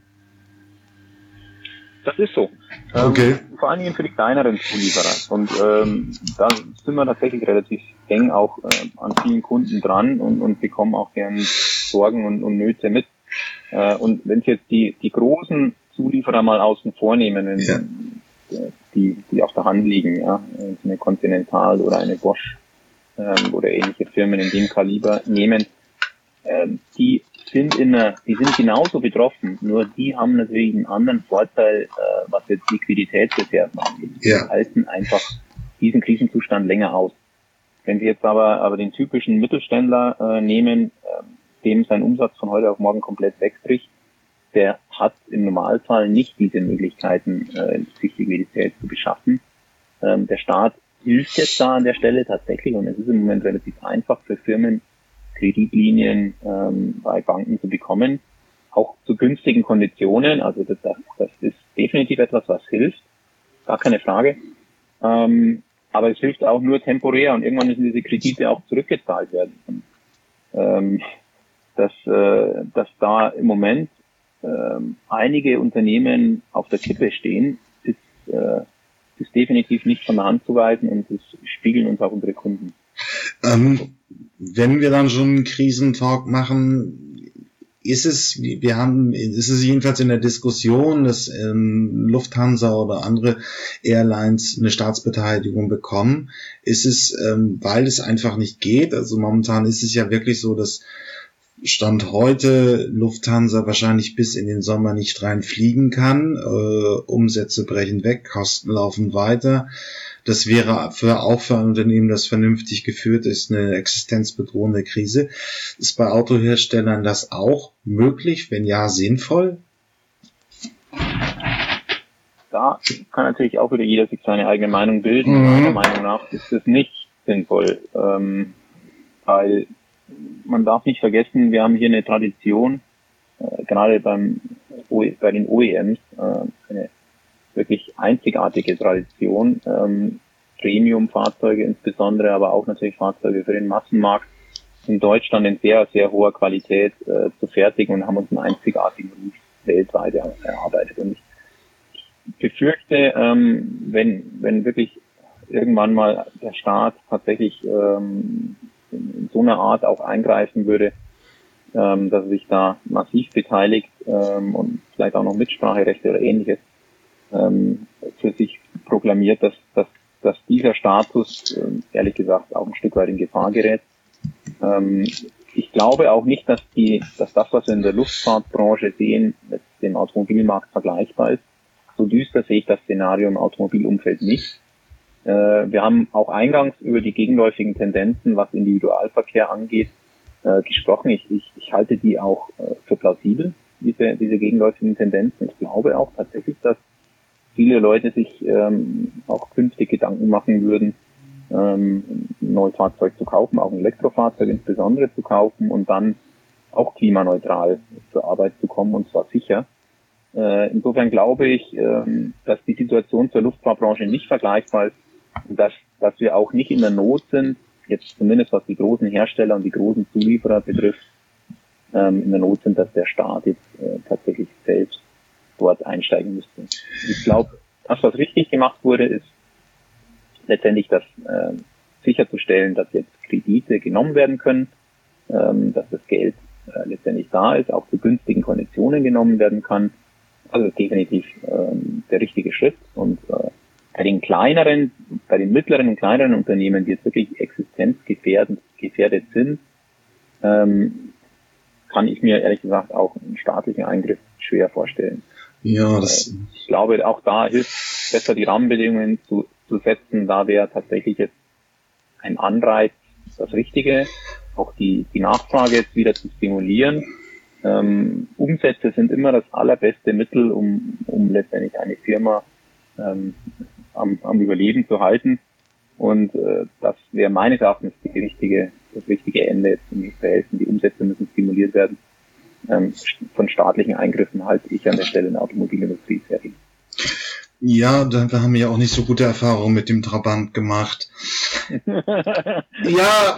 B: Das ist so.
A: Okay.
B: Vor allen Dingen für die kleineren Zulieferer. Und da sind wir tatsächlich relativ eng auch an vielen Kunden dran und bekommen auch gern Sorgen und Nöte mit. Und wenn Sie jetzt die großen Zulieferer mal außen vornehmen,
A: ja.
B: die auf der Hand liegen, ja, eine Continental oder eine Bosch oder ähnliche Firmen in dem Kaliber nehmen, die sind genauso betroffen, nur die haben natürlich einen anderen Vorteil, was jetzt Liquiditätsreserven angeht.
A: Ja.
B: Die halten einfach diesen Krisenzustand länger aus. Wenn Sie jetzt aber den typischen Mittelständler nehmen, dem sein Umsatz von heute auf morgen komplett wegbricht, der hat im Normalfall nicht diese Möglichkeiten, sich Liquidität zu beschaffen. Der Staat hilft jetzt da an der Stelle tatsächlich und es ist im Moment relativ einfach für Firmen, Kreditlinien bei Banken zu bekommen, auch zu günstigen Konditionen. Also das ist definitiv etwas, was hilft, gar keine Frage. Aber es hilft auch nur temporär und irgendwann müssen diese Kredite auch zurückgezahlt werden. Und, dass da im Moment einige Unternehmen auf der Kippe stehen, ist definitiv nicht von der Hand zu weisen und das spiegeln uns auch unsere Kunden.
A: Wenn wir dann schon einen Krisentalk machen, ist es jedenfalls in der Diskussion, dass Lufthansa oder andere Airlines eine Staatsbeteiligung bekommen, ist es, weil es einfach nicht geht. Also momentan ist es ja wirklich so, dass Stand heute Lufthansa wahrscheinlich bis in den Sommer nicht reinfliegen kann. Umsätze brechen weg, Kosten laufen weiter. Das wäre auch für ein Unternehmen, das vernünftig geführt ist, eine existenzbedrohende Krise. Ist bei Autoherstellern das auch möglich? Wenn ja, sinnvoll?
B: Da kann natürlich auch wieder jeder sich seine eigene Meinung bilden. Meiner Meinung nach ist es nicht sinnvoll, weil man darf nicht vergessen, wir haben hier eine Tradition, gerade bei den OEMs, eine wirklich einzigartige Tradition, Premium-Fahrzeuge insbesondere, aber auch natürlich Fahrzeuge für den Massenmarkt in Deutschland in sehr, sehr hoher Qualität zu fertigen und haben uns einen einzigartigen Ruf weltweit erarbeitet. Und ich befürchte, wenn wirklich irgendwann mal der Staat tatsächlich in so einer Art auch eingreifen würde, dass er sich da massiv beteiligt und vielleicht auch noch Mitspracherechte oder ähnliches für sich proklamiert, dass dieser Status ehrlich gesagt auch ein Stück weit in Gefahr gerät. Ich glaube auch nicht, dass das, was wir in der Luftfahrtbranche sehen, mit dem Automobilmarkt vergleichbar ist. So düster sehe ich das Szenario im Automobilumfeld nicht. Wir haben auch eingangs über die gegenläufigen Tendenzen, was Individualverkehr angeht, gesprochen. Ich halte die auch für plausibel, diese gegenläufigen Tendenzen. Ich glaube auch tatsächlich, dass viele Leute sich auch künftig Gedanken machen würden, ein neues Fahrzeug zu kaufen, auch ein Elektrofahrzeug insbesondere zu kaufen und dann auch klimaneutral zur Arbeit zu kommen, und zwar sicher. Insofern glaube ich, dass die Situation zur Luftfahrtbranche nicht vergleichbar ist und dass wir auch nicht in der Not sind, jetzt zumindest was die großen Hersteller und die großen Zulieferer betrifft, in der Not sind, dass der Staat jetzt tatsächlich selbst dort einsteigen müsste. Ich glaube, das, was richtig gemacht wurde, ist letztendlich das sicherzustellen, dass jetzt Kredite genommen werden können, dass das Geld letztendlich da ist, auch zu günstigen Konditionen genommen werden kann. Also definitiv der richtige Schritt. Und bei den mittleren und kleineren Unternehmen, die jetzt wirklich existenzgefährdet sind, kann kann ich mir ehrlich gesagt auch einen staatlichen Eingriff schwer vorstellen.
A: Ja,
B: ich glaube, auch da hilft besser die Rahmenbedingungen zu setzen. Da wäre tatsächlich jetzt ein Anreiz das Richtige, auch die Nachfrage jetzt wieder zu stimulieren. Umsätze sind immer das allerbeste Mittel, um letztendlich eine Firma am Überleben zu halten. Und das wäre meines Erachtens das richtige Ende, jetzt um zu helfen. Die Umsätze müssen stimuliert werden. Von staatlichen Eingriffen halte ich an der Stelle in der Automobilindustrie sehr viel.
A: Ja, wir haben ja auch nicht so gute Erfahrungen mit dem Trabant gemacht. Ja,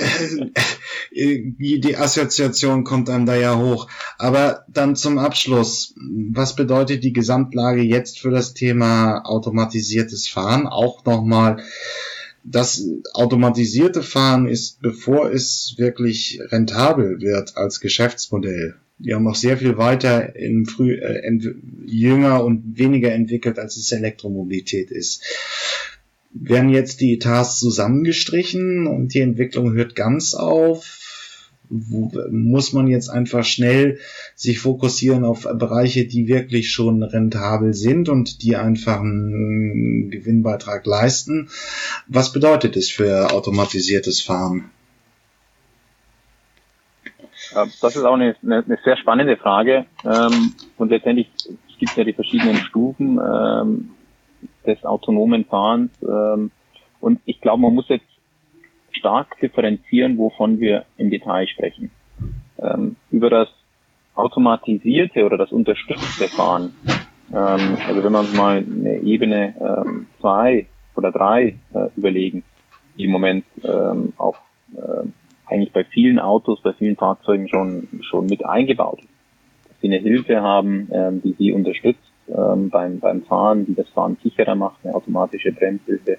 A: die Assoziation kommt einem da ja hoch. Aber dann zum Abschluss. Was bedeutet die Gesamtlage jetzt für das Thema automatisiertes Fahren? Auch nochmal, das automatisierte Fahren ist, bevor es wirklich rentabel wird als Geschäftsmodell, ja noch sehr viel weiter jünger und weniger entwickelt, als es Elektromobilität ist. Werden jetzt die Etats zusammengestrichen und die Entwicklung hört ganz auf? Muss man jetzt einfach schnell sich fokussieren auf Bereiche, die wirklich schon rentabel sind und die einfach einen Gewinnbeitrag leisten? Was bedeutet es für automatisiertes Fahren?
B: Das ist auch eine sehr spannende Frage. Und letztendlich gibt es ja die verschiedenen Stufen des autonomen Fahrens. Und ich glaube, man muss jetzt stark differenzieren, wovon wir im Detail sprechen. Über das automatisierte oder das unterstützte Fahren. Also wenn wir uns mal eine Ebene 2 oder 3 überlegen, die im Moment auch eigentlich bei vielen Autos, bei vielen Fahrzeugen schon mit eingebaut ist. Dass sie eine Hilfe haben, die sie unterstützt beim Fahren, die das Fahren sicherer macht, eine automatische Bremshilfe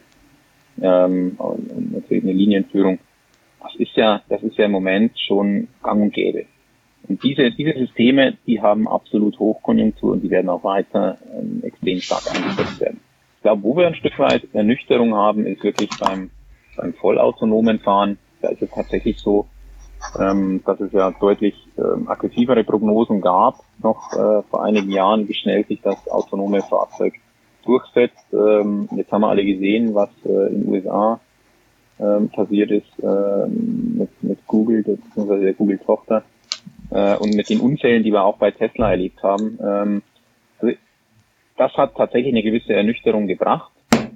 B: und natürlich eine Linienführung. Das ist ja im Moment schon gang und gäbe. Und diese Systeme, die haben absolut Hochkonjunktur und die werden auch weiter extrem stark eingesetzt werden. Ich glaube, wo wir ein Stück weit Ernüchterung haben, ist wirklich beim vollautonomen Fahren. Da ist es tatsächlich so, dass es ja deutlich aggressivere Prognosen gab, noch vor einigen Jahren, wie schnell sich das autonome Fahrzeug durchsetzt. Jetzt haben wir alle gesehen, was in den USA passiert ist mit Google, beziehungsweise der Google-Tochter, und mit den Unfällen, die wir auch bei Tesla erlebt haben. Also das hat tatsächlich eine gewisse Ernüchterung gebracht.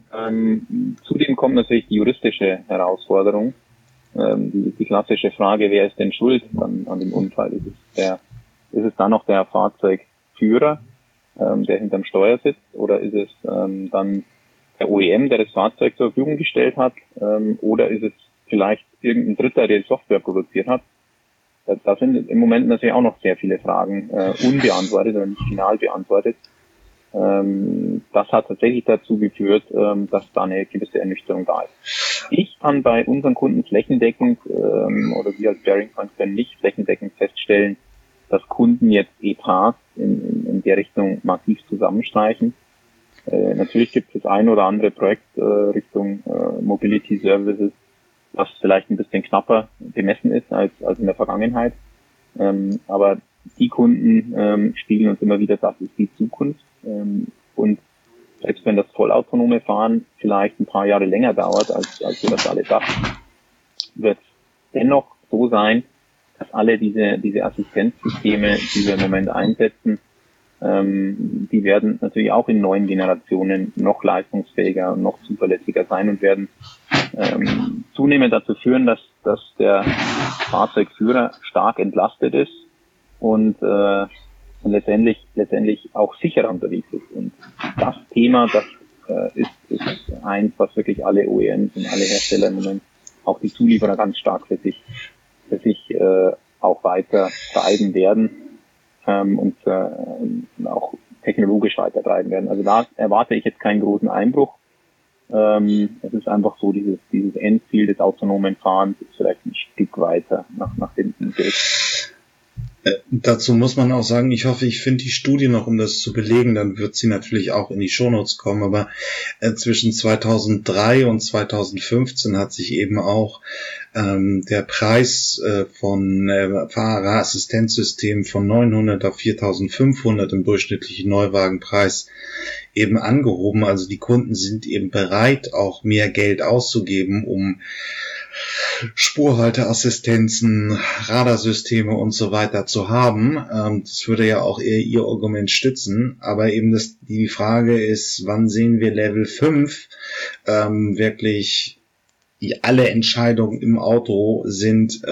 B: Zudem kommt natürlich die juristische Herausforderung. Die klassische Frage, wer ist denn schuld an dem Unfall? Ist es dann noch der Fahrzeugführer, der hinterm Steuer sitzt, oder ist es dann der OEM, der das Fahrzeug zur Verfügung gestellt hat, oder ist es vielleicht irgendein Dritter, der die Software produziert hat? Da sind im Moment natürlich auch noch sehr viele Fragen unbeantwortet oder nicht final beantwortet. Das hat tatsächlich dazu geführt, dass da eine gewisse Ernüchterung da ist. Ich kann bei unseren Kunden flächendeckend, oder wir als Bearing Point können nicht flächendeckend feststellen, dass Kunden jetzt Etats in der Richtung massiv zusammenstreichen. Natürlich gibt es das ein oder andere Projekt Richtung Mobility Services, was vielleicht ein bisschen knapper bemessen ist als in der Vergangenheit. Aber die Kunden spiegeln uns immer wieder, das ist die Zukunft. Und selbst wenn das vollautonome Fahren vielleicht ein paar Jahre länger dauert, als wir das alle dachten, wird es dennoch so sein, dass alle diese Assistenzsysteme, die wir im Moment einsetzen, die werden natürlich auch in neuen Generationen noch leistungsfähiger und noch zuverlässiger sein und werden zunehmend dazu führen, dass der Fahrzeugführer stark entlastet ist und letztendlich auch sicherer unterwegs ist. Und das Thema, das ist eins, was wirklich alle OEMs und alle Hersteller im Moment, auch die Zulieferer, ganz stark für sich auch weiter treiben werden und auch technologisch weiter treiben werden. Also da erwarte ich jetzt keinen großen Einbruch. Es ist einfach so, dieses Endziel des autonomen Fahrens ist vielleicht ein Stück weiter nach hinten gerückt.
A: Dazu muss man auch sagen, ich hoffe, ich finde die Studie noch, um das zu belegen, dann wird sie natürlich auch in die Shownotes kommen, aber zwischen 2003 und 2015 hat sich eben auch der Preis von Fahrerassistenzsystemen von 900 auf 4.500 im durchschnittlichen Neuwagenpreis eben angehoben. Also die Kunden sind eben bereit, auch mehr Geld auszugeben, um Spurhalteassistenzen, Radarsysteme und so weiter zu haben. Das würde ja auch eher Ihr Argument stützen. Aber eben die Frage ist, wann sehen wir Level 5 wirklich alle Entscheidungen im Auto sind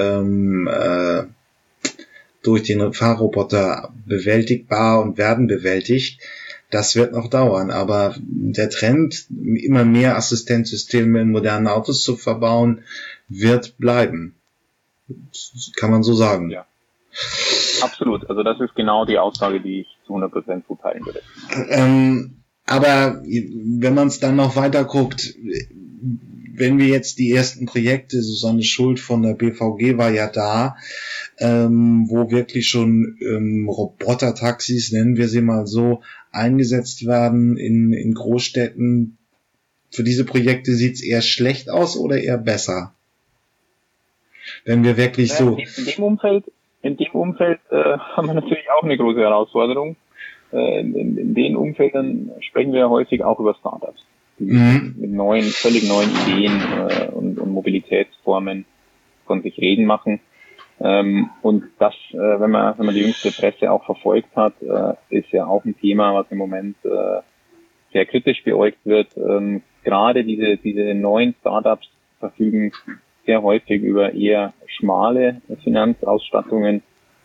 A: durch den Fahrroboter bewältigbar und werden bewältigt. Das wird noch dauern, aber der Trend, immer mehr Assistenzsysteme in modernen Autos zu verbauen, wird bleiben. Das kann man so sagen.
B: Ja, absolut. Also das ist genau die Aussage, die ich zu 100% zuteilen würde.
A: Aber wenn man es dann noch weiter guckt, wenn wir jetzt die ersten Projekte, Susanne Schuld von der BVG war ja da, wo wirklich schon Roboter-Taxis, nennen wir sie mal so, eingesetzt werden in Großstädten. Für diese Projekte sieht es eher schlecht aus oder eher besser? Wenn wir wirklich so...
B: In dem Umfeld haben wir natürlich auch eine große Herausforderung. In den Umfeldern sprechen wir ja häufig auch über Startups, die mit völlig neuen Ideen und Mobilitätsformen von sich reden machen. Und das, wenn man die jüngste Presse auch verfolgt hat, ist ja auch ein Thema, was im Moment sehr kritisch beäugt wird. Gerade diese neuen Startups verfügen sehr häufig über eher schmale Finanzausstattungen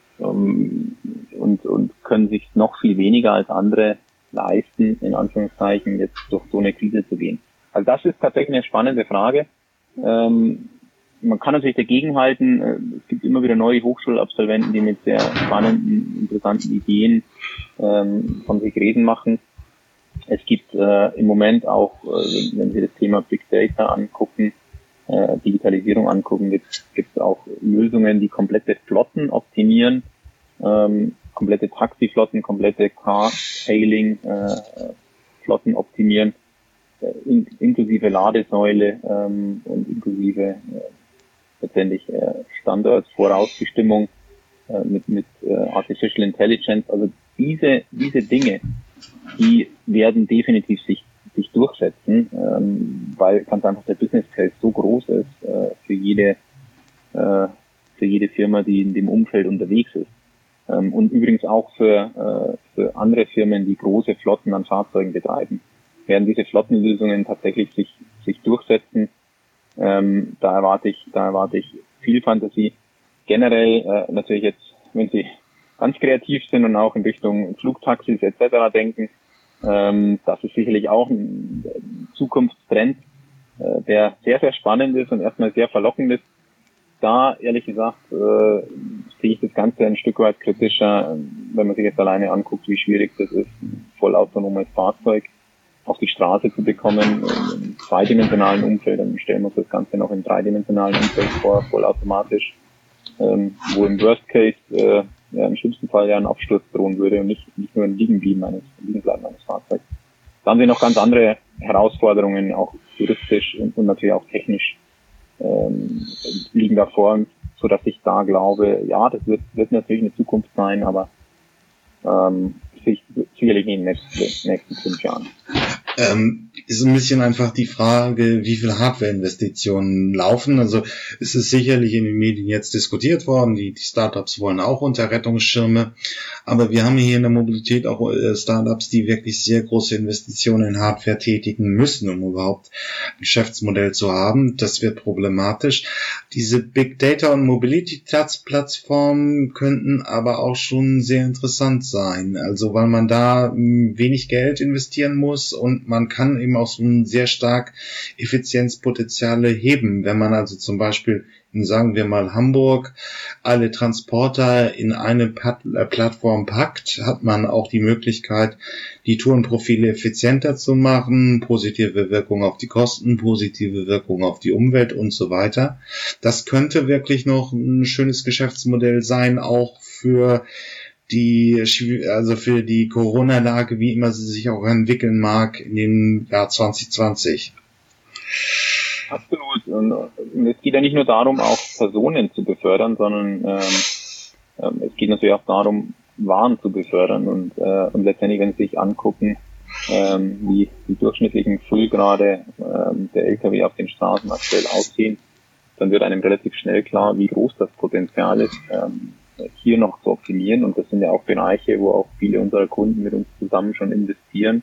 B: und können sich noch viel weniger als andere leisten, in Anführungszeichen, jetzt durch so eine Krise zu gehen. Also das ist tatsächlich eine spannende Frage. Man kann natürlich dagegenhalten, es gibt immer wieder neue Hochschulabsolventen, die mit sehr spannenden, interessanten Ideen von sich reden machen. Es gibt im Moment auch, wenn Sie das Thema Big Data angucken, Digitalisierung angucken, gibt es auch Lösungen, die komplette Flotten optimieren, komplette Taxiflotten, komplette Car-Hailing Flotten optimieren, inklusive Ladesäule und inklusive letztendlich Standortsvorausbestimmung mit Artificial Intelligence. Also diese Dinge, die werden definitiv sich durchsetzen, weil ganz einfach der Business Case so groß ist für jede Firma, die in dem Umfeld unterwegs ist. Und übrigens auch für andere Firmen, die große Flotten an Fahrzeugen betreiben, werden diese Flottenlösungen tatsächlich sich durchsetzen. Da erwarte ich viel Fantasie. Generell natürlich jetzt, wenn Sie ganz kreativ sind und auch in Richtung Flugtaxis etc. denken, das ist sicherlich auch ein Zukunftstrend, der sehr, sehr spannend ist und erstmal sehr verlockend ist. Da, ehrlich gesagt, sehe ich das Ganze ein Stück weit kritischer, wenn man sich jetzt alleine anguckt, wie schwierig das ist, ein vollautonomes Fahrzeug auf die Straße zu bekommen, im zweidimensionalen Umfeld. Dann stellen wir uns das Ganze noch im dreidimensionalen Umfeld vor, vollautomatisch, wo im Worst Case im schlimmsten Fall ja ein Absturz drohen würde und nicht nur ein Liegenbleiben eines Fahrzeugs. Da haben wir noch ganz andere Herausforderungen, auch juristisch und natürlich auch technisch liegen davor, so dass ich da glaube, ja, das wird natürlich eine Zukunft sein, aber sicherlich in den nächsten 5 Jahren.
A: Ist ein bisschen einfach die Frage, wie viel Hardware-Investitionen laufen. Also es ist sicherlich in den Medien jetzt diskutiert worden, die Startups wollen auch unter Rettungsschirme, aber wir haben hier in der Mobilität auch Startups, die wirklich sehr große Investitionen in Hardware tätigen müssen, um überhaupt ein Geschäftsmodell zu haben. Das wird problematisch. Diese Big Data und Mobility-Plattformen könnten aber auch schon sehr interessant sein, also weil man da wenig Geld investieren muss und man kann eben auch so sehr stark Effizienzpotenziale heben. Wenn man also zum Beispiel in, sagen wir mal, Hamburg alle Transporter in eine Plattform packt, hat man auch die Möglichkeit, die Tourenprofile effizienter zu machen, positive Wirkung auf die Kosten, positive Wirkung auf die Umwelt und so weiter. Das könnte wirklich noch ein schönes Geschäftsmodell sein, auch für für die Corona-Lage, wie immer sie sich auch entwickeln mag, in dem Jahr 2020.
B: Absolut. Und es geht ja nicht nur darum, auch Personen zu befördern, sondern es geht natürlich auch darum, Waren zu befördern. Und letztendlich, wenn Sie sich angucken, wie die durchschnittlichen Füllgrade der Lkw auf den Straßen aktuell aussehen, dann wird einem relativ schnell klar, wie groß das Potenzial ist, hier noch zu optimieren. Und das sind ja auch Bereiche, wo auch viele unserer Kunden mit uns zusammen schon investieren,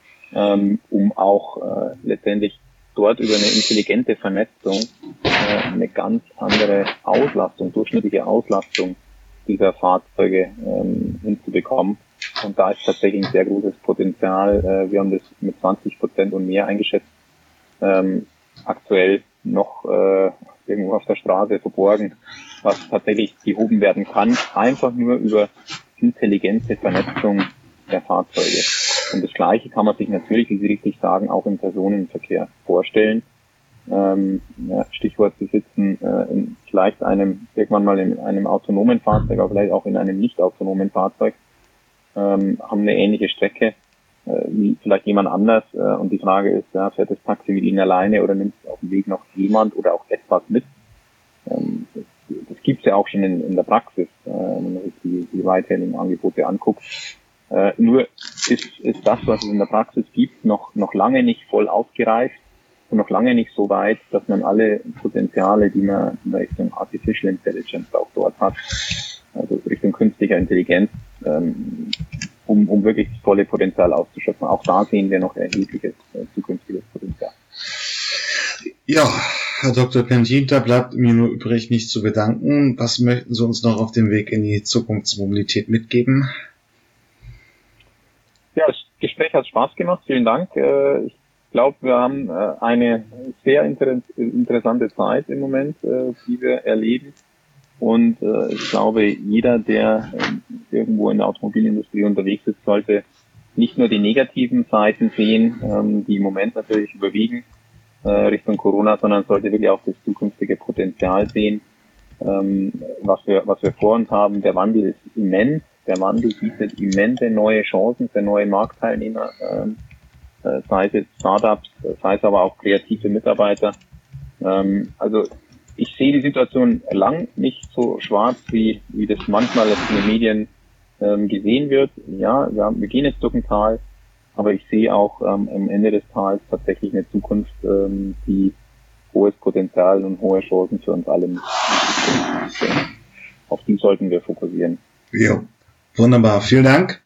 B: um auch letztendlich dort über eine intelligente Vernetzung eine ganz andere Auslastung, durchschnittliche Auslastung dieser Fahrzeuge hinzubekommen. Und da ist tatsächlich ein sehr großes Potenzial. Wir haben das mit 20% und mehr eingeschätzt. Aktuell noch irgendwo auf der Straße verborgen, was tatsächlich gehoben werden kann, einfach nur über intelligente Vernetzung der Fahrzeuge. Und das Gleiche kann man sich natürlich, wie Sie richtig sagen, auch im Personenverkehr vorstellen. Stichwort, Sie sitzen vielleicht irgendwann mal in einem autonomen Fahrzeug, aber vielleicht auch in einem nicht autonomen Fahrzeug, haben eine ähnliche Strecke wie vielleicht jemand anders. Und die Frage ist, fährt das Taxi mit Ihnen alleine oder nimmt auf dem Weg noch jemand oder auch etwas mit? Das gibt's ja auch schon in der Praxis, wenn man sich die Ride-Hailing-Angebote anguckt. Nur ist das, was es in der Praxis gibt, noch lange nicht voll ausgereift und noch lange nicht so weit, dass man alle Potenziale, die man in Richtung Artificial Intelligence auch dort hat, also Richtung künstlicher Intelligenz, um wirklich das volle Potenzial auszuschöpfen. Auch da sehen wir noch erhebliches zukünftiges Potenzial.
A: Ja, Herr Dr. Pentin, da bleibt mir nur übrig, mich zu bedanken. Was möchten Sie uns noch auf dem Weg in die Zukunftsmobilität mitgeben?
B: Ja, das Gespräch hat Spaß gemacht. Vielen Dank. Ich glaube, wir haben eine sehr interessante Zeit im Moment, die wir erleben. Und ich glaube, jeder, der irgendwo in der Automobilindustrie unterwegs ist, sollte nicht nur die negativen Seiten sehen, die im Moment natürlich überwiegen Richtung Corona, sondern sollte wirklich auch das zukünftige Potenzial sehen, was wir vor uns haben. Der Wandel ist immens. Der Wandel bietet immense neue Chancen für neue Marktteilnehmer, sei es jetzt Startups, sei es aber auch kreative Mitarbeiter. Also ich sehe die Situation lang nicht so schwarz, wie das manchmal in den Medien gesehen wird. Ja, wir gehen jetzt durch ein Tal, aber ich sehe auch am Ende des Tals tatsächlich eine Zukunft, die hohes Potenzial und hohe Chancen für uns alle mit. Auf die sollten wir fokussieren.
A: Ja, wunderbar. Vielen Dank.